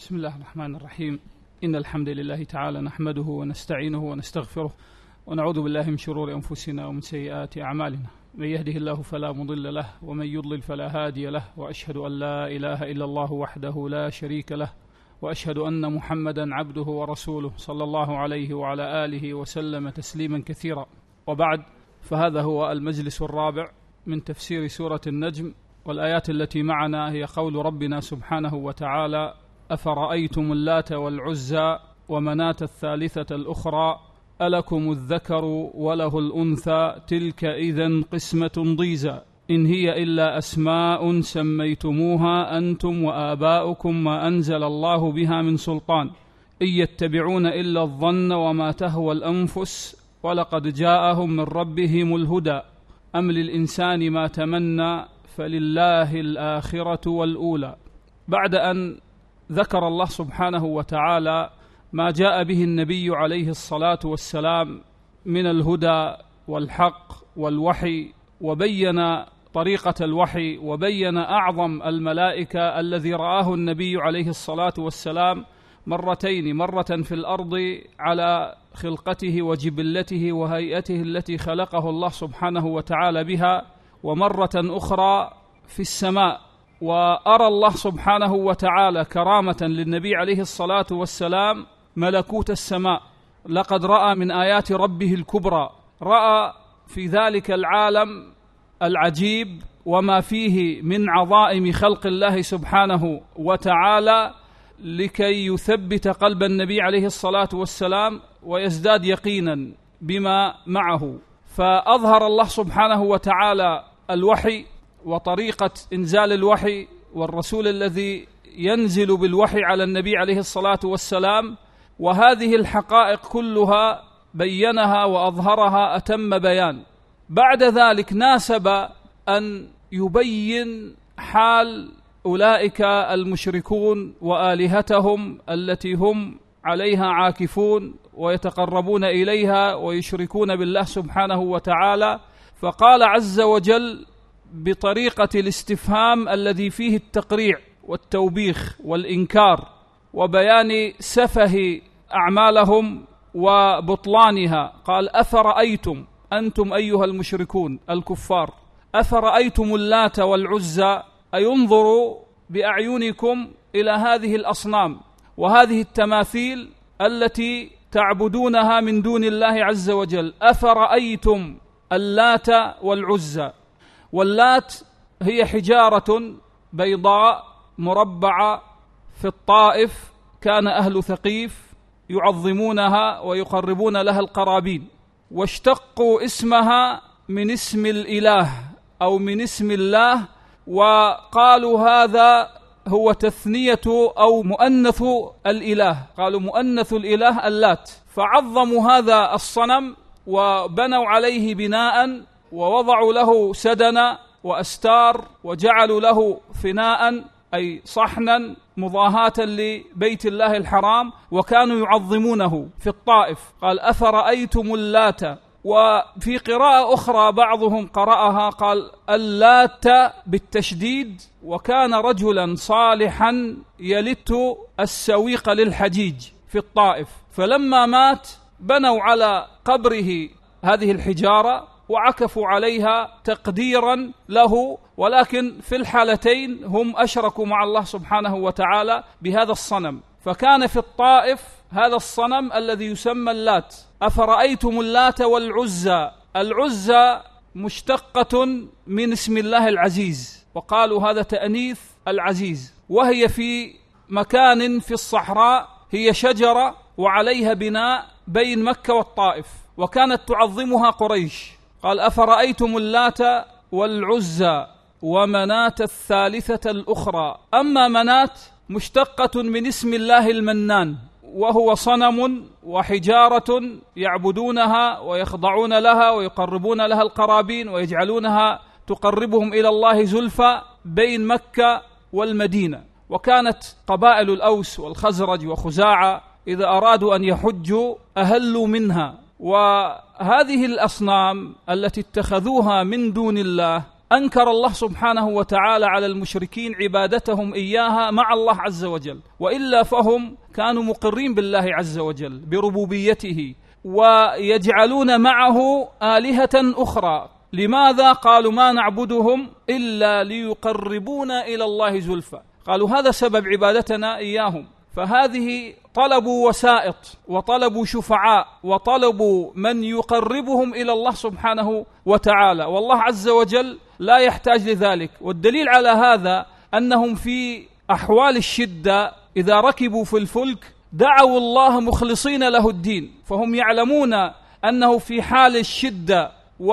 بسم الله الرحمن الرحيم. إن الحمد لله تعالى نحمده ونستعينه ونستغفره ونعوذ بالله من شرور أنفسنا ومن سيئات أعمالنا. من يهده الله فلا مضل له ومن يضلل فلا هادي له، وأشهد أن لا إله إلا الله وحده لا شريك له، وأشهد أن محمدا عبده ورسوله صلى الله عليه وعلى آله وسلم تسليما كثيرا. وبعد، فهذا هو المجلس الرابع من تفسير سورة النجم، والآيات التي معنا هي قول ربنا سبحانه وتعالى: أفرأيتم اللات والعزى ومناة الثالثة الأخرى ألكم الذكر وله الأنثى تلك إذن قسمة ضيزى إن هي إلا أسماء سميتموها أنتم وآباؤكم ما أنزل الله بها من سلطان إن يتبعون إلا الظن وما تهوى الأنفس ولقد جاءهم من ربهم الهدى أم للإنسان ما تمنى فلله الآخرة والأولى. بعد أن ذكر الله سبحانه وتعالى ما جاء به النبي عليه الصلاة والسلام من الهدى والحق والوحي، وبين طريقة الوحي، وبين أعظم الملائكة الذي رآه النبي عليه الصلاة والسلام مرتين، مرة في الأرض على خلقته وجبلته وهيئته التي خلقه الله سبحانه وتعالى بها، ومرة أخرى في السماء. وأرى الله سبحانه وتعالى كرامة للنبي عليه الصلاة والسلام ملكوت السماء. لقد رأى من آيات ربه الكبرى، رأى في ذلك العالم العجيب وما فيه من عظائم خلق الله سبحانه وتعالى، لكي يثبت قلب النبي عليه الصلاة والسلام ويزداد يقينا بما معه. فأظهر الله سبحانه وتعالى الوحي وطريقة إنزال الوحي والرسول الذي ينزل بالوحي على النبي عليه الصلاة والسلام، وهذه الحقائق كلها بينها وأظهرها أتم بيان. بعد ذلك ناسب أن يبين حال أولئك المشركون وآلهتهم التي هم عليها عاكفون ويتقربون إليها ويشركون بالله سبحانه وتعالى. فقال عز وجل بطريقة الاستفهام الذي فيه التقريع والتوبيخ والإنكار وبيان سفه أعمالهم وبطلانها، قال: أفرأيتم، أنتم أيها المشركون الكفار، أفرأيتم اللات والعزى، أي انظروا بأعينكم إلى هذه الأصنام وهذه التماثيل التي تعبدونها من دون الله عز وجل. أفرأيتم اللات والعزى. واللات هي حجارة بيضاء مربعة في الطائف، كان أهل ثقيف يعظمونها ويقربون لها القرابين، واشتقوا اسمها من اسم الإله أو من اسم الله، وقالوا هذا هو تثنية أو مؤنث الإله، قالوا مؤنث الإله اللات، فعظموا هذا الصنم وبنوا عليه بناء ووضعوا له سدنا وأستار وجعلوا له فناء أي صحنا مضاهاة لبيت الله الحرام، وكانوا يعظمونه في الطائف. قال: أفرأيتم اللات. وفي قراءة أخرى بعضهم قرأها قال اللات بالتشديد، وكان رجلا صالحا يلت السويق للحجيج في الطائف، فلما مات بنوا على قبره هذه الحجارة وعكفوا عليها تقديرا له، ولكن في الحالتين هم أشركوا مع الله سبحانه وتعالى بهذا الصنم. فكان في الطائف هذا الصنم الذي يسمى اللات. أفرأيتم اللات والعزى. العزى مشتقة من اسم الله العزيز، وقالوا هذا تأنيث العزيز، وهي في مكان في الصحراء، هي شجرة وعليها بناء بين مكة والطائف، وكانت تعظمها قريش. قال: أفرأيتم اللات والعزى ومناة الثالثة الأخرى. أما مناة مشتقة من اسم الله المنان، وهو صنم وحجارة يعبدونها ويخضعون لها ويقربون لها القرابين ويجعلونها تقربهم إلى الله زلفى بين مكة والمدينة. وكانت قبائل الأوس والخزرج وخزاعة إذا أرادوا أن يحجوا أهلوا منها. وهذه الأصنام التي اتخذوها من دون الله أنكر الله سبحانه وتعالى على المشركين عبادتهم إياها مع الله عز وجل، وإلا فهم كانوا مقرين بالله عز وجل بربوبيته ويجعلون معه آلهة أخرى. لماذا؟ قالوا ما نعبدهم إلا ليقربونا إلى الله زلفى، قالوا هذا سبب عبادتنا إياهم. فهذه طلبوا وسائط وطلبوا شفعاء وطلبوا من يقربهم إلى الله سبحانه وتعالى، والله عز وجل لا يحتاج لذلك. والدليل على هذا أنهم في أحوال الشدة إذا ركبوا في الفلك دعوا الله مخلصين له الدين، فهم يعلمون أنه في حال الشدة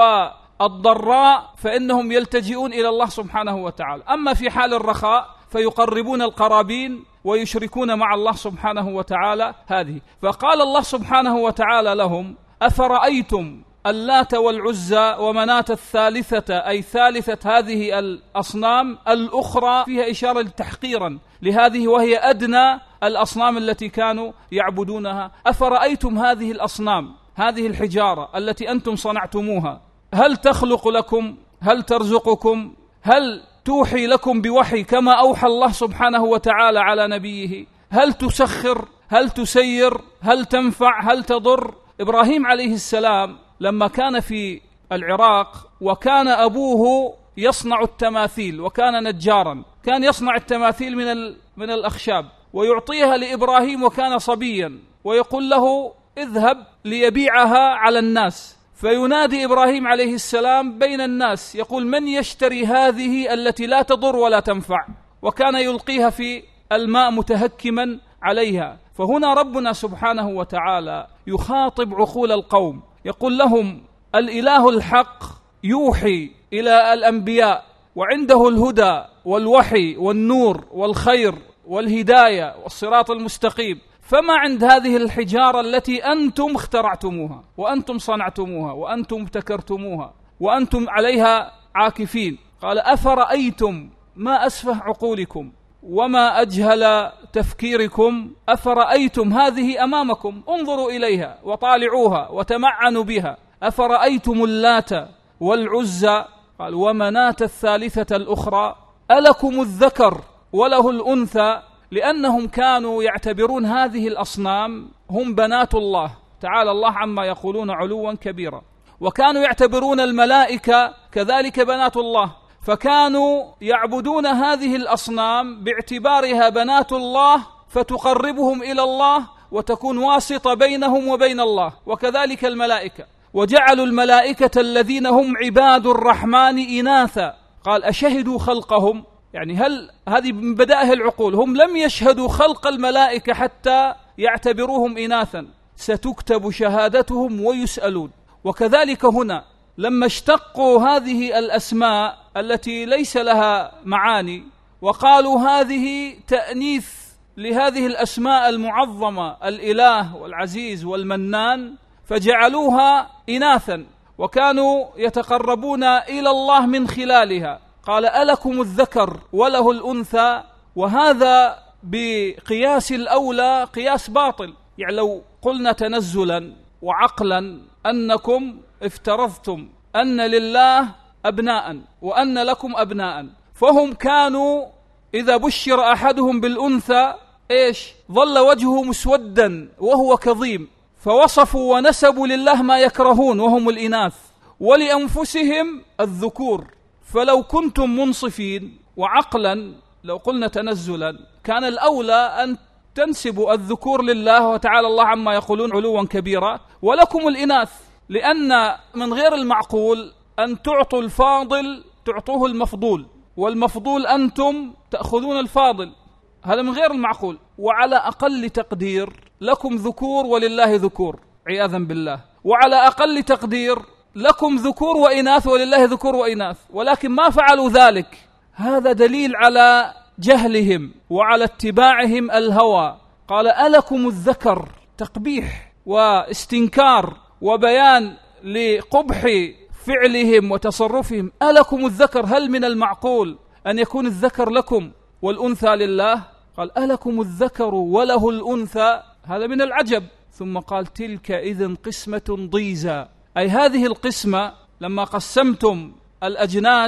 والضراء فإنهم يلتجئون إلى الله سبحانه وتعالى. أما في حال الرخاء فيقربون القرابين ويشركون مع الله سبحانه وتعالى هذه. فقال الله سبحانه وتعالى لهم: أفرأيتم اللات والعزى ومناة الثالثة، أي ثالثة هذه الأصنام الأخرى، فيها إشارة تحقيرا لهذه وهي أدنى الأصنام التي كانوا يعبدونها. أفرأيتم هذه الأصنام، هذه الحجارة التي أنتم صنعتموها، هل تخلق لكم؟ هل ترزقكم؟ هل توحي لكم بوحي كما أوحى الله سبحانه وتعالى على نبيه؟ هل تسخر؟ هل تسير؟ هل تنفع؟ هل تضر؟ إبراهيم عليه السلام لما كان في العراق وكان أبوه يصنع التماثيل وكان نجارا، كان يصنع التماثيل من الأخشاب ويعطيها لإبراهيم وكان صبيا، ويقول له اذهب ليبيعها على الناس. فينادي إبراهيم عليه السلام بين الناس يقول: من يشتري هذه التي لا تضر ولا تنفع؟ وكان يلقيها في الماء متهكما عليها. فهنا ربنا سبحانه وتعالى يخاطب عقول القوم، يقول لهم: الإله الحق يوحي إلى الأنبياء وعنده الهدى والوحي والنور والخير والهداية والصراط المستقيم، فما عند هذه الحجارة التي أنتم اخترعتموها وأنتم صنعتموها وأنتم ابتكرتموها وأنتم عليها عاكفين؟ قال: أفرأيتم، ما أسفه عقولكم وما أجهل تفكيركم، أفرأيتم هذه أمامكم، انظروا إليها وطالعوها وتمعنوا بها. أفرأيتم اللات والعزى، قال: ومناة الثالثة الأخرى، ألكم الذكر وله الأنثى، لأنهم كانوا يعتبرون هذه الأصنام هم بنات الله تعالى الله عما يقولون علوا كبيرا، وكانوا يعتبرون الملائكة كذلك بنات الله، فكانوا يعبدون هذه الأصنام باعتبارها بنات الله فتقربهم إلى الله وتكون واسطة بينهم وبين الله، وكذلك الملائكة. وجعلوا الملائكة الذين هم عباد الرحمن إناثا، قال: أشهدوا خلقهم؟ يعني هل هذه من بدائه العقول؟ هم لم يشهدوا خلق الملائكة حتى يعتبروهم إناثا، ستكتب شهادتهم ويسألون. وكذلك هنا لما اشتقوا هذه الأسماء التي ليس لها معاني وقالوا هذه تأنيث لهذه الأسماء المعظمة، الإله والعزيز والمنان، فجعلوها إناثا وكانوا يتقربون إلى الله من خلالها. قال: ألكم الذكر وله الأنثى، وهذا بقياس الأولى قياس باطل. يعني لو قلنا تنزلا وعقلا أنكم افترضتم أن لله أبناء وأن لكم أبناء، فهم كانوا إذا بشر أحدهم بالأنثى ظل وجهه مسودا وهو كظيم، فوصفوا ونسبوا لله ما يكرهون وهم الإناث، ولأنفسهم الذكور. فلو كنتم منصفين وعقلا لو قلنا تنزلا كان الأولى أن تنسبوا الذكور لله وتعالى الله عما يقولون علوا كبيرا، ولكم الإناث، لأن من غير المعقول أن تعطوا الفاضل تعطوه المفضول، والمفضول أنتم تأخذون الفاضل، هذا من غير المعقول. وعلى أقل تقدير لكم ذكور ولله ذكور عياذا بالله، وعلى أقل تقدير لكم ذكور وإناث ولله ذكور وإناث، ولكن ما فعلوا ذلك. هذا دليل على جهلهم وعلى اتباعهم الهوى. قال: ألكم الذكر، تقبيح واستنكار وبيان لقبح فعلهم وتصرفهم. ألكم الذكر، هل من المعقول أن يكون الذكر لكم والأنثى لله؟ قال: ألكم الذكر وله الأنثى، هذا من العجب. ثم قال: تلك إذن قسمة ضيزى، أي هذه القسمة لما قسمتم الأجناس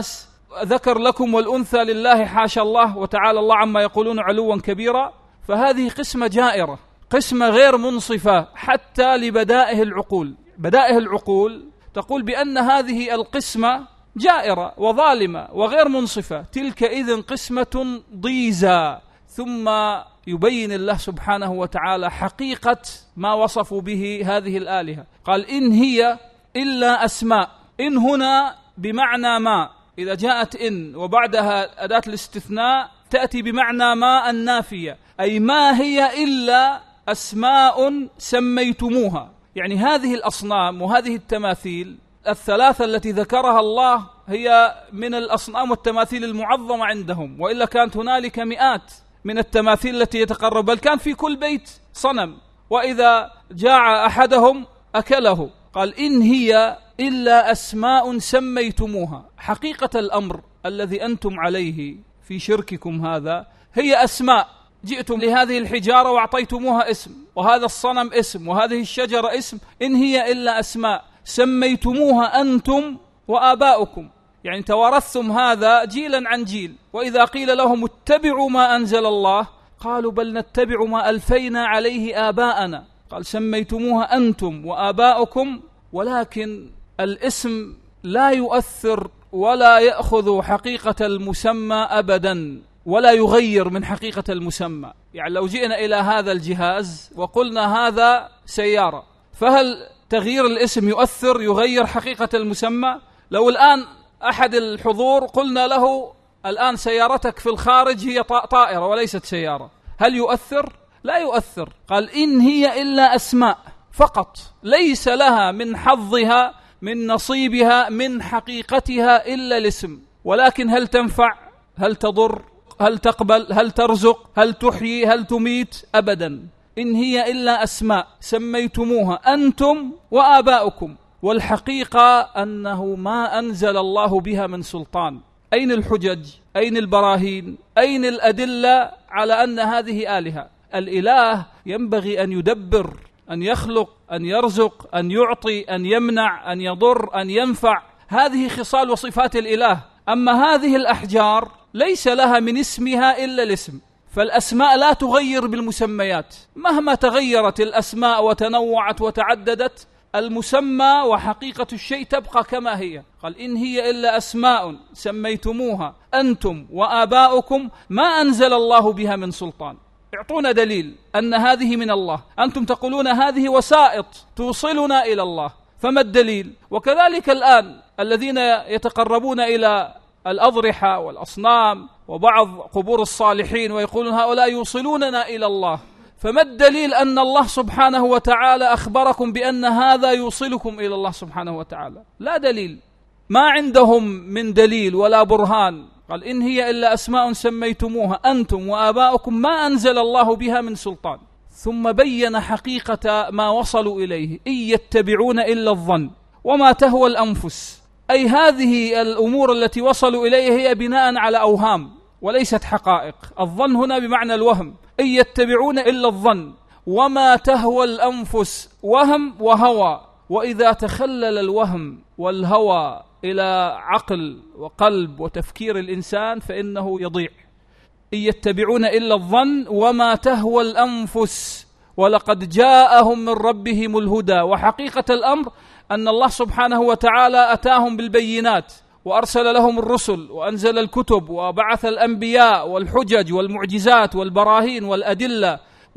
ذكر لكم والأنثى لله حاشا الله وتعالى الله عما يقولون علوا كبيرا. فهذه قسمة جائرة، قسمة غير منصفة حتى لبدائه العقول. بدائه العقول تقول بأن هذه القسمة جائرة وظالمة وغير منصفة، تلك إذن قسمة ضيزى. ثم يبين الله سبحانه وتعالى حقيقة ما وصفوا به هذه الآلهة. قال إن هي إلا أسماء. إن هنا بمعنى ما، إذا جاءت إن وبعدها أداة الاستثناء تأتي بمعنى ما النافية، أي ما هي إلا أسماء سميتموها. يعني هذه الأصنام وهذه التماثيل الثلاثة التي ذكرها الله هي من الأصنام والتماثيل المعظمة عندهم، وإلا كانت هنالك مئات من التماثيل التي يتقرب، بل كان في كل بيت صنم، وإذا جاع أحدهم أكله. قال إن هي إلا أسماء سميتموها. حقيقة الأمر الذي أنتم عليه في شرككم هذا هي أسماء. جئتم لهذه الحجارة وأعطيتموها اسم، وهذا الصنم اسم، وهذه الشجرة اسم. إن هي إلا أسماء سميتموها أنتم وآباؤكم، يعني توارثتم هذا جيلا عن جيل. وإذا قيل لهم اتبعوا ما أنزل الله قالوا بل نتبع ما ألفينا عليه آباءنا. قال سميتموها أنتم وآباؤكم، ولكن الاسم لا يؤثر ولا يأخذ حقيقة المسمى أبدا، ولا يغير من حقيقة المسمى. يعني لو جئنا إلى هذا الجهاز وقلنا هذا سيارة، فهل تغيير الاسم يغير حقيقة المسمى؟ لو الآن أحد الحضور قلنا له الآن سيارتك في الخارج هي طائرة وليست سيارة، هل يؤثر؟ لا يؤثر. قال إن هي إلا أسماء فقط، ليس لها من حظها من نصيبها من حقيقتها إلا الاسم. ولكن هل تنفع؟ هل تضر؟ هل تقبل؟ هل ترزق؟ هل تحيي؟ هل تميت؟ أبدا. إن هي إلا أسماء سميتموها أنتم وآباؤكم، والحقيقة أنه ما أنزل الله بها من سلطان. أين الحجج؟ أين البراهين؟ أين الأدلة على أن هذه آلهة؟ الإله ينبغي أن يدبر، أن يخلق، أن يرزق، أن يعطي، أن يمنع، أن يضر، أن ينفع. هذه خصال وصفات الإله. أما هذه الأحجار ليس لها من اسمها إلا الاسم، فالأسماء لا تغير بالمسميات. مهما تغيرت الأسماء وتنوعت وتعددت، المسمى وحقيقة الشيء تبقى كما هي. قال إن هي إلا أسماء سميتموها أنتم وآباؤكم ما أنزل الله بها من سلطان. اعطونا دليل أن هذه من الله. أنتم تقولون هذه وسائط توصلنا إلى الله، فما الدليل؟ وكذلك الآن الذين يتقربون إلى الأضرحة والأصنام وبعض قبور الصالحين ويقولون هؤلاء يوصلوننا إلى الله، فما الدليل أن الله سبحانه وتعالى أخبركم بأن هذا يوصلكم إلى الله سبحانه وتعالى؟ لا دليل، ما عندهم من دليل ولا برهان. قال إن هي إلا أسماء سميتموها أنتم وآباؤكم ما أنزل الله بها من سلطان. ثم بين حقيقة ما وصلوا إليه. إن يتبعون إلا الظن وما تهوى الأنفس. أي هذه الأمور التي وصلوا إليها هي بناء على أوهام وليست حقائق. الظن هنا بمعنى الوهم. إن يتبعون إلا الظن وما تهوى الأنفس، وهم وهوى. وإذا تخلل الوهم والهوى إلى عقل وقلب وتفكير الإنسان فإنه يضيع. إن يتبعون إلا الظن وما تهوى الأنفس ولقد جاءهم من ربهم الهدى. وحقيقة الأمر أن الله سبحانه وتعالى أتاهم بالبينات وأرسل لهم الرسل وأنزل الكتب وبعث الأنبياء والحجج والمعجزات والبراهين والأدلة،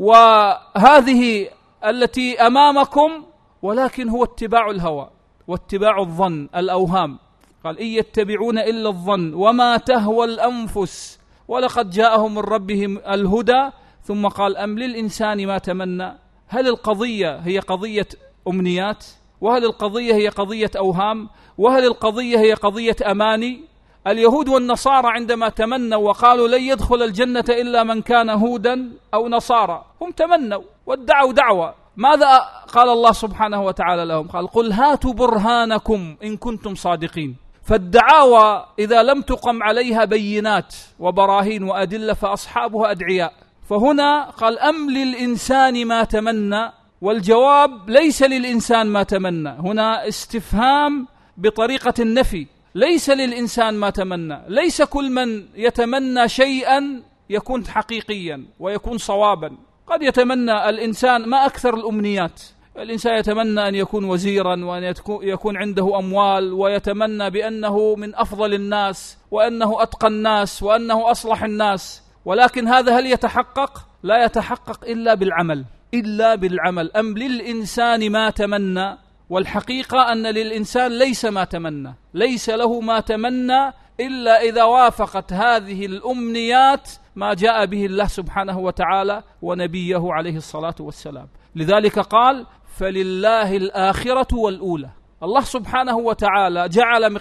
وهذه التي أمامكم، ولكن هو اتباع الهوى واتباع الظن الأوهام. قال إن يتبعون إلا الظن وما تهوى الأنفس ولقد جاءهم من ربهم الهدى. ثم قال أم للإنسان ما تمنى. هل القضية هي قضية أمنيات؟ وهل القضية هي قضية أوهام؟ وهل القضية هي قضية أماني؟ اليهود والنصارى عندما تمنوا وقالوا لن يدخل الجنة إلا من كان هودا أو نصارى، هم تمنوا وادعوا دعوة. ماذا قال الله سبحانه وتعالى لهم؟ قال قل هاتوا برهانكم إن كنتم صادقين. فالدعاوى إذا لم تقم عليها بينات وبراهين وأدلة فأصحابها أدعياء. فهنا قال أم للإنسان ما تمنى، والجواب ليس للإنسان ما تمنى. هنا استفهام بطريقة النفي. ليس للإنسان ما تمنى. ليس كل من يتمنى شيئا يكون حقيقيا ويكون صوابا. قد يتمنى الإنسان ما أكثر الأمنيات. الإنسان يتمنى أن يكون وزيرا وأن يكون عنده أموال، ويتمنى بأنه من أفضل الناس وأنه أتقى الناس وأنه أصلح الناس، ولكن هذا هل يتحقق؟ لا يتحقق إلا بالعمل، إلا بالعمل. أم للإنسان ما تمنى؟ والحقيقة أن للإنسان ليس ما تمنى، ليس له ما تمنى إلا إذا وافقت هذه الأمنيات ما جاء به الله سبحانه وتعالى ونبيه عليه الصلاة والسلام. لذلك قال: فلله الآخرة والأولى. الله سبحانه وتعالى جعل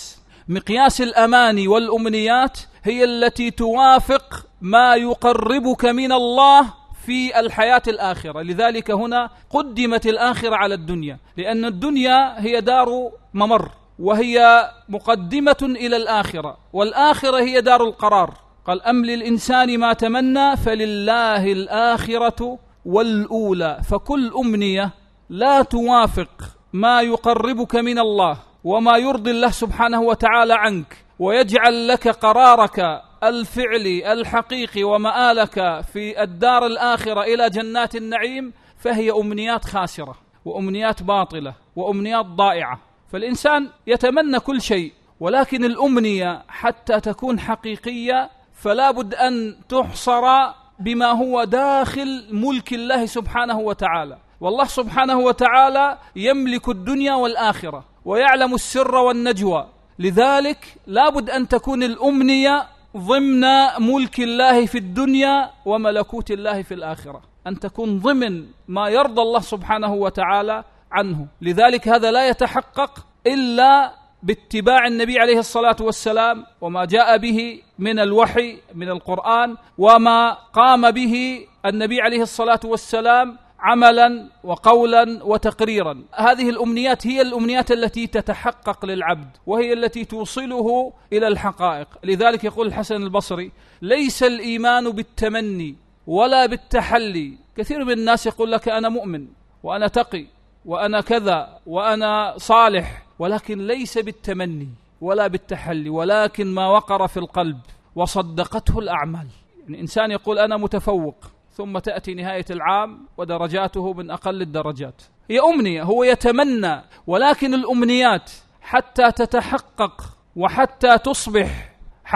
مقياس الأماني والأمنيات هي التي توافق ما يقربك من الله في الحياة الآخرة. لذلك هنا قدمت الآخرة على الدنيا، لأن الدنيا هي دار ممر، وهي مقدمة إلى الآخرة، والآخرة هي دار القرار. قال: أم للإنسان ما تمنى فلله الآخرة والأولى. فكل أمنية لا توافق ما يقربك من الله وما يرضي الله سبحانه وتعالى عنك ويجعل لك قرارك الفعلي الحقيقي ومآلك في الدار الآخرة إلى جنات النعيم، فهي أمنيات خاسرة وأمنيات باطلة وأمنيات ضائعة. فالإنسان يتمنى كل شيء، ولكن الأمنية حتى تكون حقيقية فلا بد أن تحصر بما هو داخل ملك الله سبحانه وتعالى. والله سبحانه وتعالى يملك الدنيا والآخرة ويعلم السر والنجوى، لذلك لا بد أن تكون الأمنية ضمن ملك الله في الدنيا وملكوت الله في الآخرة، أن تكون ضمن ما يرضى الله سبحانه وتعالى عنه. لذلك هذا لا يتحقق إلا باتباع النبي عليه الصلاة والسلام وما جاء به من الوحي من القرآن، وما قام به النبي عليه الصلاة والسلام عملا وقولا وتقريرا. هذه الأمنيات هي الأمنيات التي تتحقق للعبد، وهي التي توصله إلى الحقائق. لذلك يقول الحسن البصري: ليس الإيمان بالتمني ولا بالتحلي. كثير من الناس يقول لك أنا مؤمن وأنا تقي وأنا كذا وأنا صالح، ولكن ليس بالتمني ولا بالتحلي، ولكن ما وقر في القلب وصدقته الأعمال. يعني إنسان يقول أنا متفوق، ثم تأتي نهاية العام ودرجاته من أقل الدرجات. هي أمنية، هو يتمنى، ولكن الأمنيات حتى تتحقق وحتى تصبح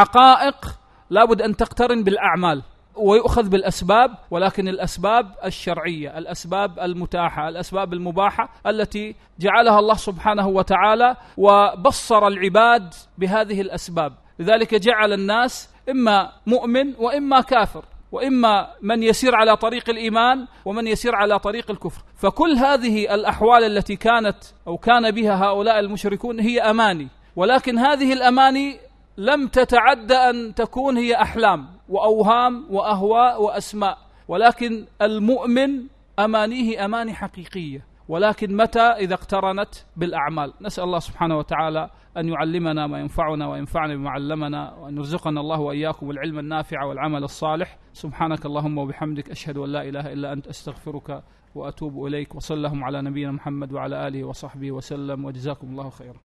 حقائق لابد أن تقترن بالأعمال ويؤخذ بالأسباب، ولكن الأسباب الشرعية، الأسباب المتاحة، الأسباب المباحة التي جعلها الله سبحانه وتعالى وبصر العباد بهذه الأسباب. لذلك جعل الناس إما مؤمن وإما كافر، وإما من يسير على طريق الإيمان ومن يسير على طريق الكفر. فكل هذه الأحوال التي كانت أو كان بها هؤلاء المشركون هي أماني، ولكن هذه الأماني لم تتعد أن تكون هي أحلام وأوهام وأهواء وأسماء، ولكن المؤمن أمانيه أماني حقيقية، ولكن متى؟ إذا اقترنت بالأعمال. نسأل الله سبحانه وتعالى أن يعلمنا ما ينفعنا وينفعنا بما علمنا، وأن يرزقنا الله وإياكم العلم النافع والعمل الصالح. سبحانك اللهم وبحمدك، أشهد أن لا إله إلا أنت، أستغفرك وأتوب إليك. وصلى اللهم على نبينا محمد وعلى آله وصحبه وسلم، وجزاكم الله خيرا.